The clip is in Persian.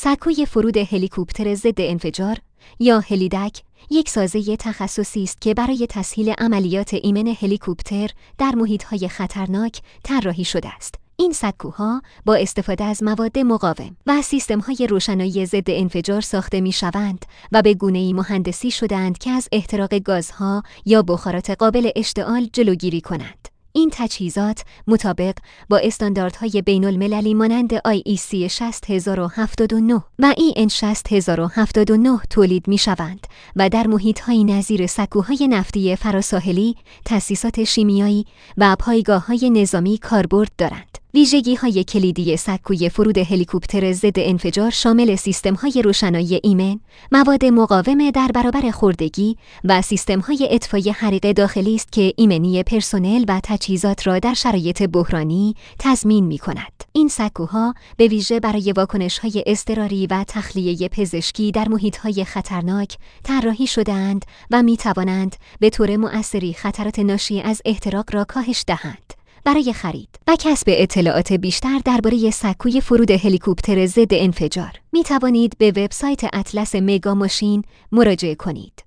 سکوی فرود هلیکوپتر ضد انفجار یا هلیدک یک سازه تخصصی است که برای تسهیل عملیات ایمن هلیکوپتر در محیط‌های خطرناک طراحی شده است. این سکوها با استفاده از مواد مقاوم و سیستم‌های روشنایی ضد انفجار ساخته می‌شوند و به گونه‌ای مهندسی شده‌اند که از احتراق گازها یا بخارات قابل اشتعال جلوگیری کنند. این تجهیزات مطابق با استانداردهای بین‌المللی مانند IEC 60079 و EN 60079 تولید می‌شوند و در محیط‌های نظیر سکوهای نفتی فراساحلی، تأسیسات شیمیایی و پایگاه‌های نظامی کاربرد دارند. ویژگی‌های کلیدی سکوی فرود هلیکوپتر ضد انفجار شامل سیستم‌های روشنایی ایمن، مواد مقاوم در برابر خوردگی و سیستم‌های اطفای حریق داخلی است که ایمنی پرسنل و تجهیزات را در شرایط بحرانی تضمین می‌کند. این سکوها به ویژه برای واکنش‌های اضطراری و تخلیه پزشکی در محیط‌های خطرناک طراحی شده‌اند و می‌توانند به طور مؤثری خطرات ناشی از احتراق را کاهش دهند. برای خرید و کسب اطلاعات بیشتر درباره سکوی فرود هلیکوپتر ضد انفجار می توانید به وبسایت اطلس مگا ماشین مراجعه کنید.